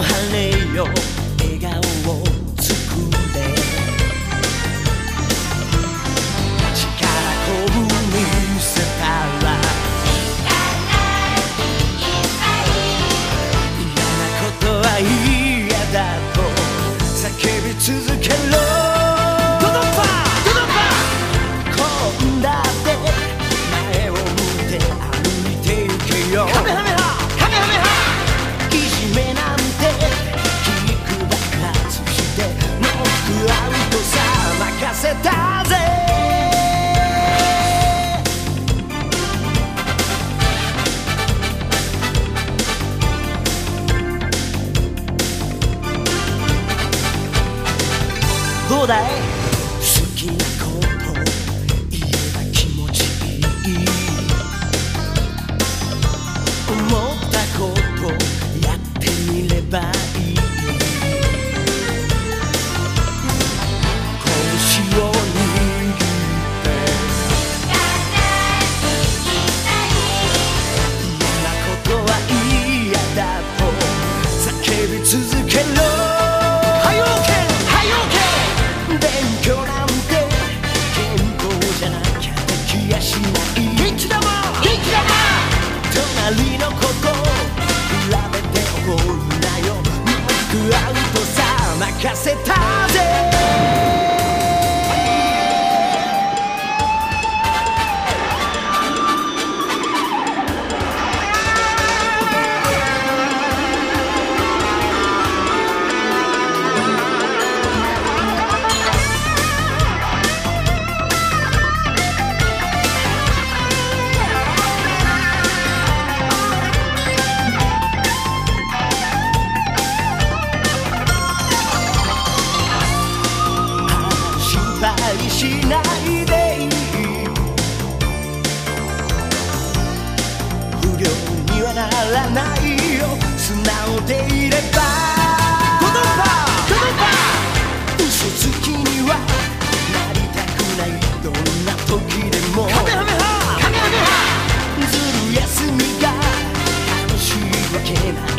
晴れよ笑顔を作れ力こぶ見せたら嫌なことは嫌だと叫び続けろドドンパドドンパこんだって前を向いて歩いてゆけよカメハメハカメハメハいじめなんてキックバックしてノックアウトさ任せたぜどうだい好きなこと言えば気持ちいい思ったことやってみればいい拳を握って嫌なことは嫌だと叫び続けろ勉強なんて健康じゃなきゃできやしない元気だもん元気だもん隣の子と比べて怒るなよノックアウトさ任せたぜしないでいい不良にはならないよ素直でいればドドンパドドンパ嘘つきにはなりたくないどんな時でもカメハメハカメハメハずる休みが楽しいわけない